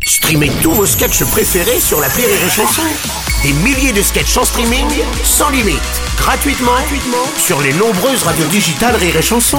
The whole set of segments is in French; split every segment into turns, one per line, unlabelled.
Streamez tous vos sketchs préférés sur l'appli Rire et Chanson. Des milliers de sketchs en streaming, sans limite, gratuitement sur les nombreuses radios digitales Rire et Chanson.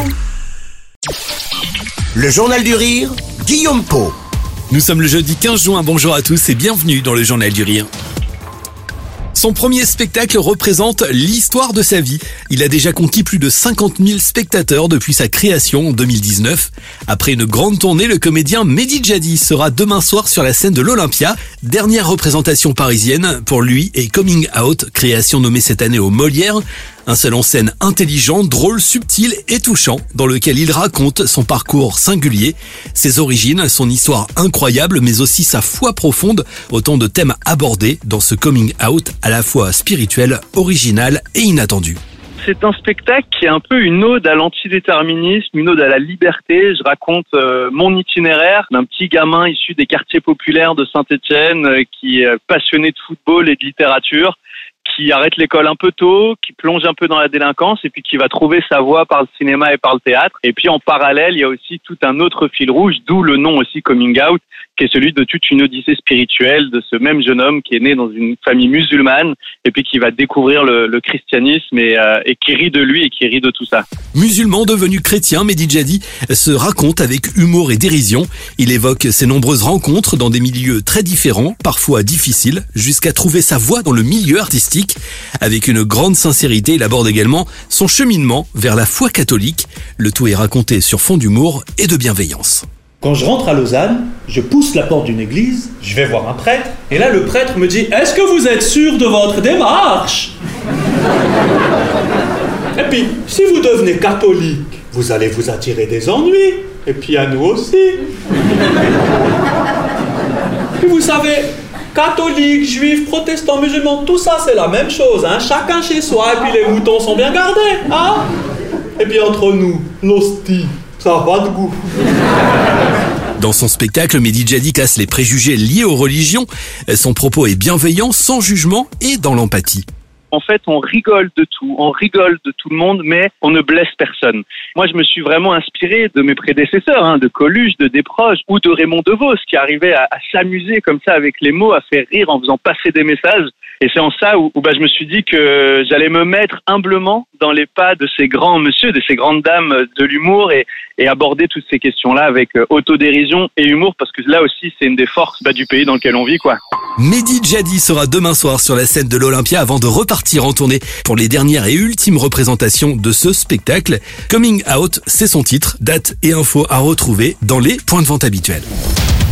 Le Journal du Rire, Guillaume Pau.
Nous sommes le jeudi 15 juin, bonjour à tous et bienvenue dans le Journal du Rire. Son premier spectacle représente l'histoire de sa vie. Il a déjà conquis plus de 50 000 spectateurs depuis sa création en 2019. Après une grande tournée, le comédien Mehdi Jadi sera demain soir sur la scène de l'Olympia. Dernière représentation parisienne pour lui et Coming Out, création nommée cette année au Molière. Un seul en scène intelligent, drôle, subtil et touchant, dans lequel il raconte son parcours singulier, ses origines, son histoire incroyable, mais aussi sa foi profonde, autant de thèmes abordés dans ce coming out à la fois spirituel, original et inattendu.
C'est un spectacle qui est un peu une ode à l'antidéterminisme, une ode à la liberté. Je raconte mon itinéraire d'un petit gamin issu des quartiers populaires de Saint-Étienne qui est passionné de football et de littérature, qui arrête l'école un peu tôt, qui plonge un peu dans la délinquance et puis qui va trouver sa voie par le cinéma et par le théâtre. Et puis en parallèle, il y a aussi tout un autre fil rouge, d'où le nom aussi Coming Out, qui est celui de toute une odyssée spirituelle de ce même jeune homme qui est né dans une famille musulmane et puis qui va découvrir le christianisme et qui rit de lui et qui rit de tout ça.
Musulman devenu chrétien, Mehdi Jadi se raconte avec humour et dérision. Il évoque ses nombreuses rencontres dans des milieux très différents, parfois difficiles, jusqu'à trouver sa voie dans le milieu artistique. Avec une grande sincérité, il aborde également son cheminement vers la foi catholique. Le tout est raconté sur fond d'humour et de bienveillance.
Quand je rentre à Lausanne, je pousse la porte d'une église, je vais voir un prêtre, et là le prêtre me dit « Est-ce que vous êtes sûr de votre démarche ?» Et puis, si vous devenez catholique, vous allez vous attirer des ennuis, et puis à nous aussi. Puis vous savez, catholiques, juifs, protestants, musulmans, tout ça c'est la même chose, hein. Chacun chez soi, et puis les moutons sont bien gardés, hein. Et puis entre nous, l'hostie, ça va de goût.
Dans son spectacle, Mehdi Jadi casse les préjugés liés aux religions. Son propos est bienveillant, sans jugement et dans l'empathie.
En fait, on rigole de tout, on rigole de tout le monde, mais on ne blesse personne. Moi, je me suis vraiment inspiré de mes prédécesseurs, de Coluche, de Desproges ou de Raymond Devos, qui arrivait à s'amuser comme ça avec les mots, à faire rire en faisant passer des messages. Et c'est en ça où je me suis dit que j'allais me mettre humblement dans les pas de ces grands messieurs, de ces grandes dames de l'humour et aborder toutes ces questions-là avec autodérision et humour, parce que là aussi, c'est une des forces du pays dans lequel on vit, quoi.
Mehdi Jadi sera demain soir sur la scène de l'Olympia avant de repartir en tournée pour les dernières et ultimes représentations de ce spectacle. Coming Out, c'est son titre, date et infos à retrouver dans les points de vente habituels.